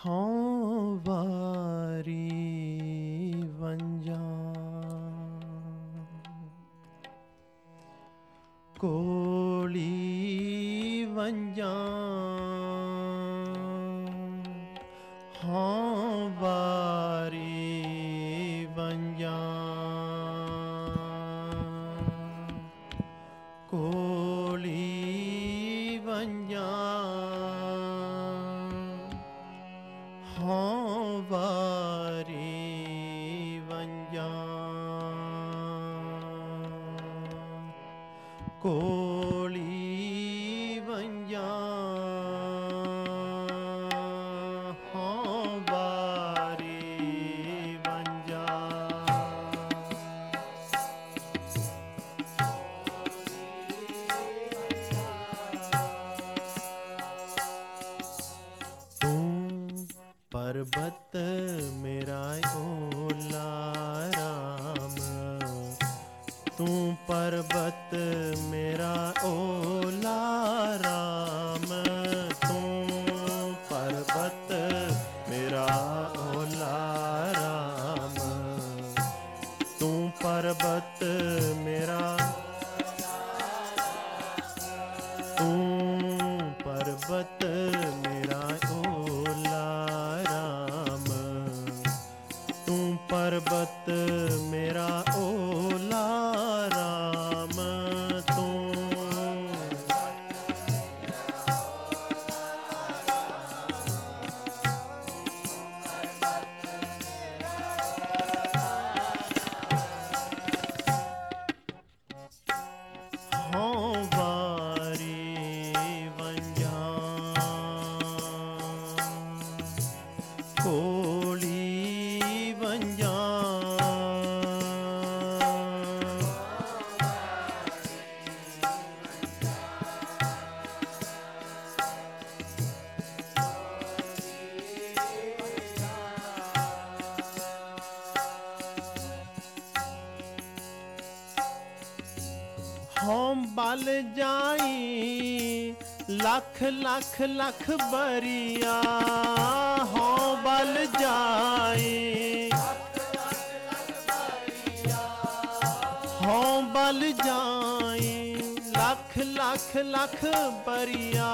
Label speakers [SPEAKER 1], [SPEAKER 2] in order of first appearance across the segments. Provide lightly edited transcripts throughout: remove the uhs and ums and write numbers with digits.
[SPEAKER 1] ਹਉ ਵਾਰੀ ਵੰਜਾਂ ਕੋਲੀ ਵੰਜਾਂ ਹਉ ਵਾਰੀ ਵੰਜਾਂ ਕੋਲੀ ਵੰਜਾਂ ਹਉ ਵਾਰੀ ਵੰਜਾਂ ਕੋਲੀ ਵੰਜਾਂ ਹਉ ਵਾਰੀ ਵੰਜਾਂ ਤੂੰ ਪਰਬਤ ਮੇਰਾ ਓਲਾ ਰਾਮ ਤੂੰ ਪਰਬਤ ਮੇਰਾ ਓਲਾ ਰਾਮ ਤੂੰ ਪਰਬਤ ਮੇਰਾ ਓਲਾ ਰਾਮ ਤੂੰ ਪਰਬਤ ਮੇਰਾ ਤੂੰ ਪਰਬਤ ਮੇਰਾ ਓਲਾ ਰਾਮ ਤੂੰ ਪਰਬਤ ਮੇਰਾ ਓਲਾ ਰਾਮ ਤੂੰ ਹਉ ਵਾਰੀ ਵੰਜਾਂ ਕੋਲੀ ਵੰਜਾਂ ਹਉ ਬਲ ਜਾਈ ਲੱਖ ਲੱਖ ਲੱਖ ਬਰੀਆ ਹਉ ਬਲ ਜਾਈ ਹਉ ਬਲ ਜਾਈ ਲੱਖ ਲੱਖ ਲੱਖ ਬਰੀਆ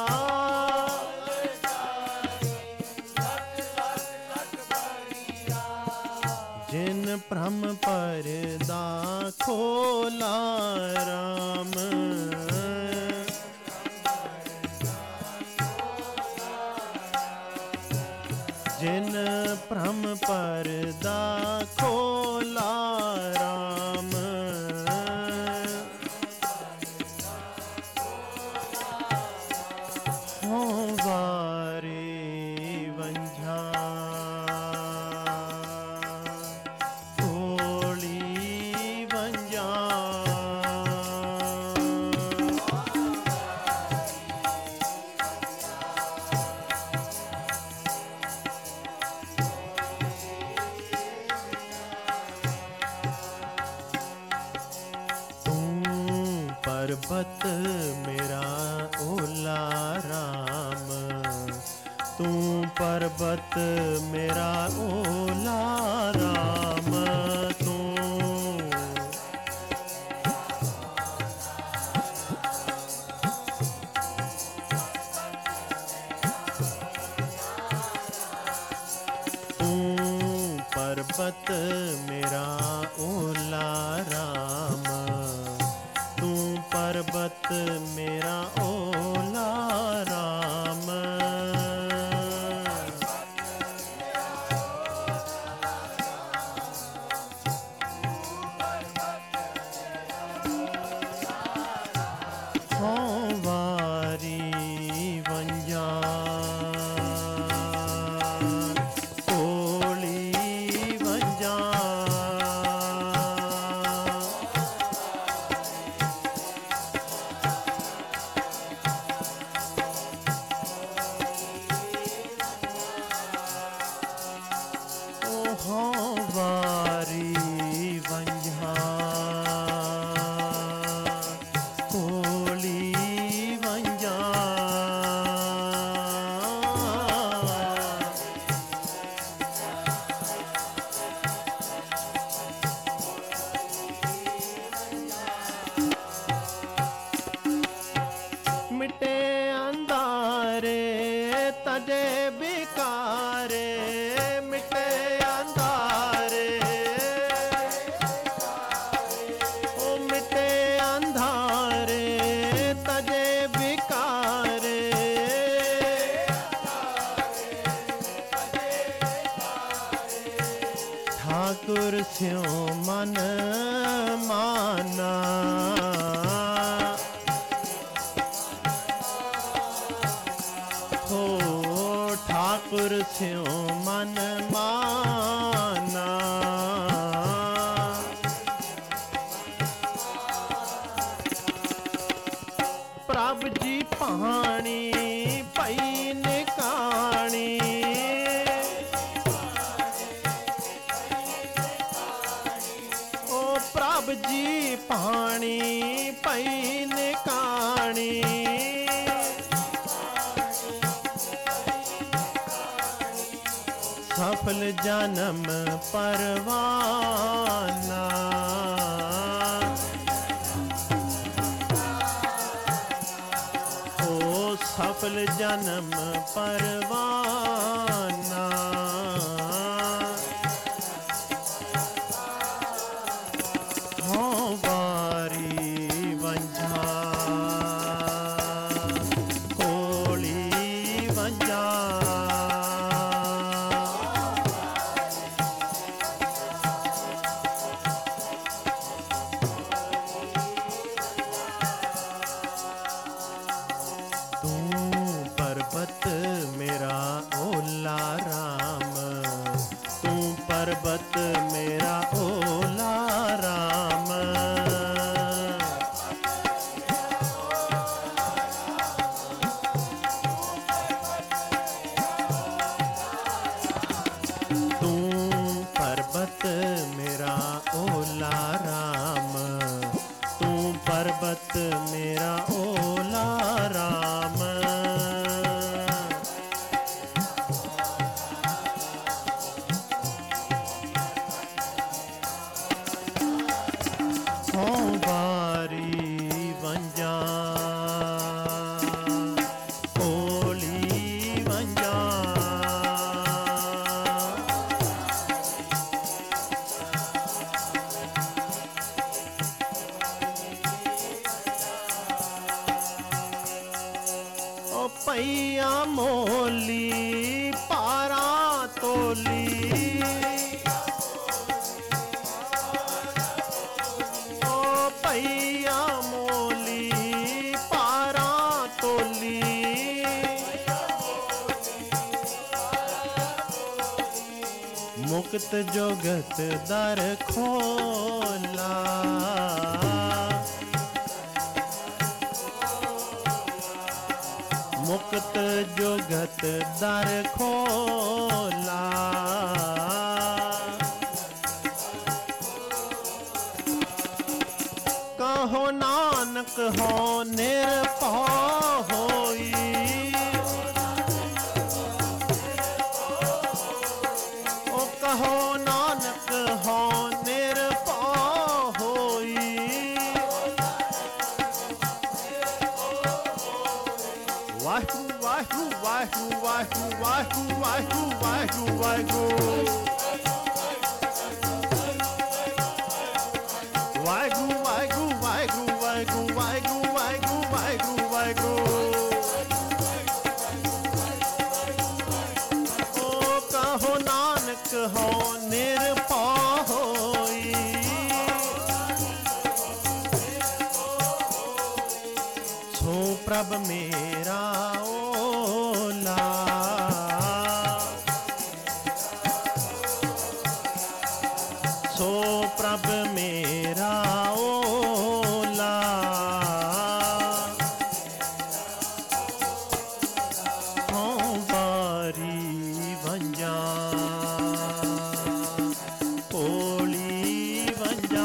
[SPEAKER 1] ਜਿਨ ਭ੍ਰਮ ਪਰਦਾ ਖੋਲਾ ਰਾਮ ਜਿਨ ਭ੍ਰਮ ਪਰਦਾ ਖੋਲਾ ਰਾਮ ਹਉ ਵਾਰੀ ਵੰਝਾਂ ਕੋਲੀ ਵੰਝਾਂ ਤੂੰ ਪਰਬਤ ਮੇਰਾ ਓਲਾ ਰਾਮ ਤੂੰ ਪਰਬਤ ਮੇਰਾ ਓਲਾ ਰਾਮ ਤੂੰ ਤੂੰ ਪਰਬਤ ਮੇਰਾ ਓਲਾ ਰਾਮ ਤੂੰ ਪਰਬਤ ਮੇਰਾ ਓਲਾ ਰਾਮ ਹਉ ਵਾਰੀ ਵੰਝਾਂ ਕੋਲੀ ਵੰਝਾਂ ਹਉ ਵਾਰੀ ਵੰਝਾਂ ਕੋਲੀ मिटे अंधारे तजे बिकारे, मिटे अंधारे ओ मिटे अंधारे तजे बिकारे, ठाकुर स्यों मन माना, हो ठाकुर स्यों मन माना। प्रभ जी पानी पई निकाणी, प्रभ जी पानी पई निकाणी, सफल जन्म परवाना, हो सफल जन्म परवाना। बारी वंझा कोली वंझा, तू पर्वत मेरा ओला राम, तू पर्वत मेरा ओला राम, तू पर्वत मेरा ओला राम, तू पर्वत मेरा ओला राम। बारी वंजा कोली वंजा, ओ पैया मोली पारा तोली, पैया मोली पारा तोली, मुक्त जोगत दर खोला, मुक्त जोगत दर खोला, कहो नानक हो निरपौ होई, ओ कहो नानक हो निरपौ होई, वाहिगुरु वाहिगुरु वाहिगुरु वाहिगुरु वाहिगुरु वाहिगुरु वाहिगुरु वाहिगुरु वाहिगुरु वाहिगुरु वाहिगुरु वाहिगुरु वाहिगुरु वाहिगुरु, ओ कहो नानक हो निरपौ होई, सो प्रभ मेरा ओला, सो प्रभ मेरा ओला, हाँ बारी वंजा कोली वंजा,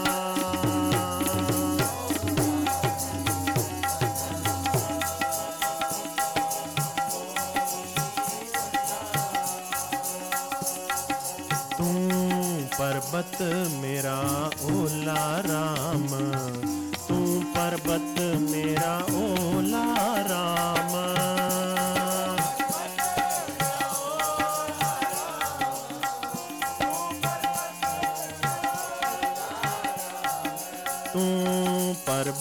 [SPEAKER 1] पर्वत मेरा ओला राम, तू पर्वत मेरा ओला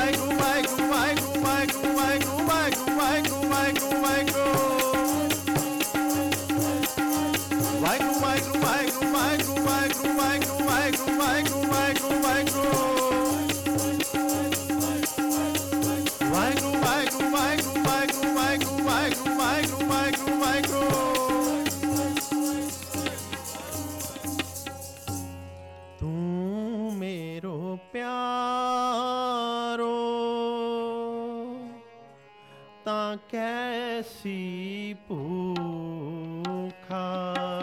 [SPEAKER 1] ਤਾਂ ਕੈਸੀ ਭੂਖਾ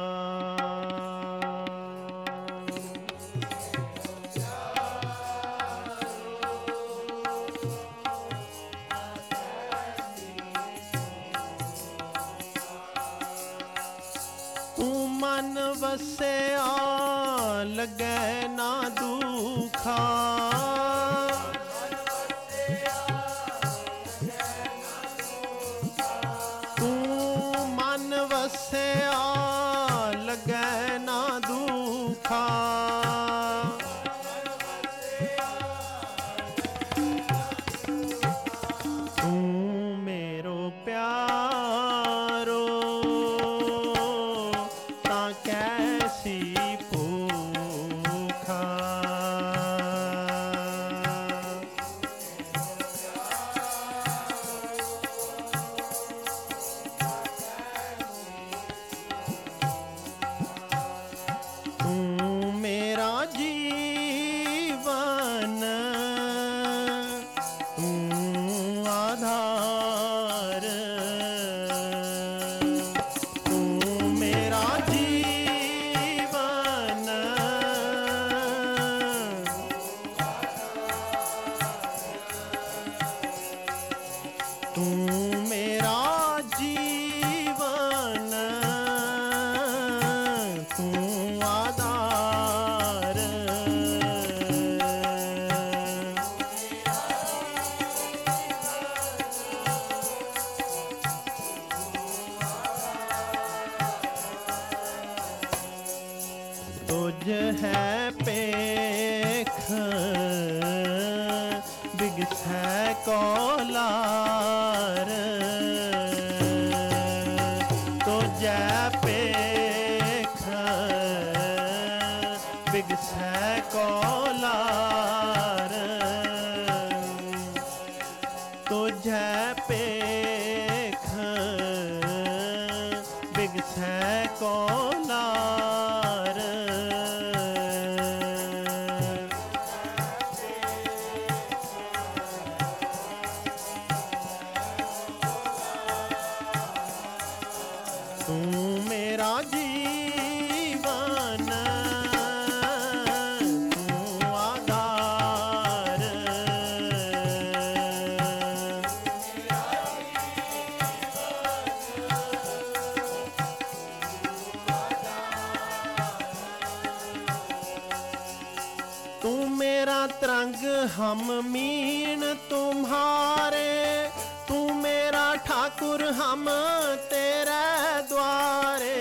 [SPEAKER 1] ਤੂੰ ਮਨ ਵਸਿਆ ਲੱਗੈ ਨਾ ਦੁਖਾ ਵਸਿਆ ਲੱਗੈ ਨਾ ਦੁਖਾ ਤੂੰ ਮੇਰੋ ਪਿਆਰੋ ਤਾਂ ਕੈਸੀ ਭੂਖਾ जीवन तू आधार तू मेरा जीवन तू मेरा जीवन तू आधार तुझ है पेख बिगसै कौलार तुझ पेख बिगसै कौलार तुझ पेख बिगसै कौलार तू मेरा जीवन तू आधार तू मेरा तरंग हम मीन तुम्हारे तू मेरा ठाकुर हम तेरे द्वारे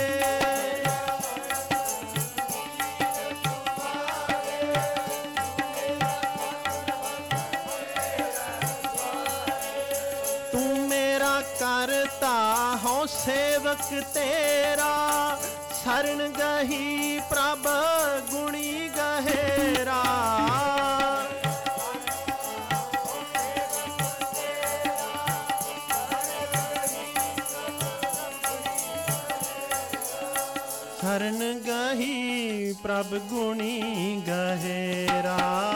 [SPEAKER 1] तू मेरा करता हो सेवक तेरा शरण गही प्रभ गुणी गहेरा शरण गही प्रभ गुणी गहेरा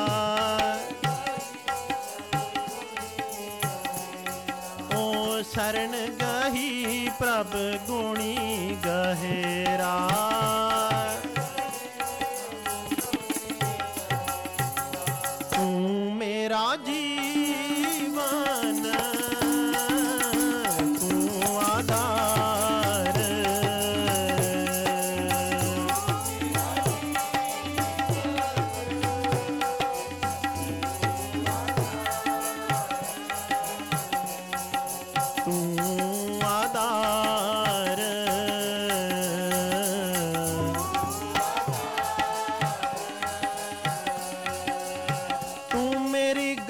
[SPEAKER 1] ओ शरण गही प्रभ गुणी गहेरा तू मेरा जीवन तू आधार तू आधार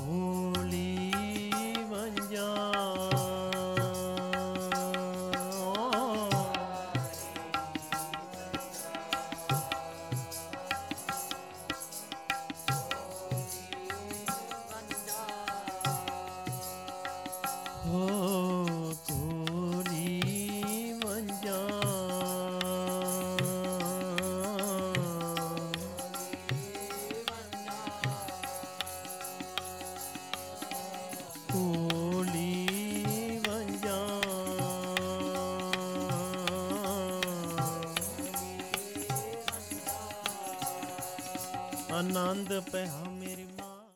[SPEAKER 1] ਹੋਲੀ ਵੰਜਾ ਹੋ ਕੋਲੀ ਵੰਜਾ ਕੋਲੀ ਵੰਜਾ ਆਨੰਦ ਪਿਆ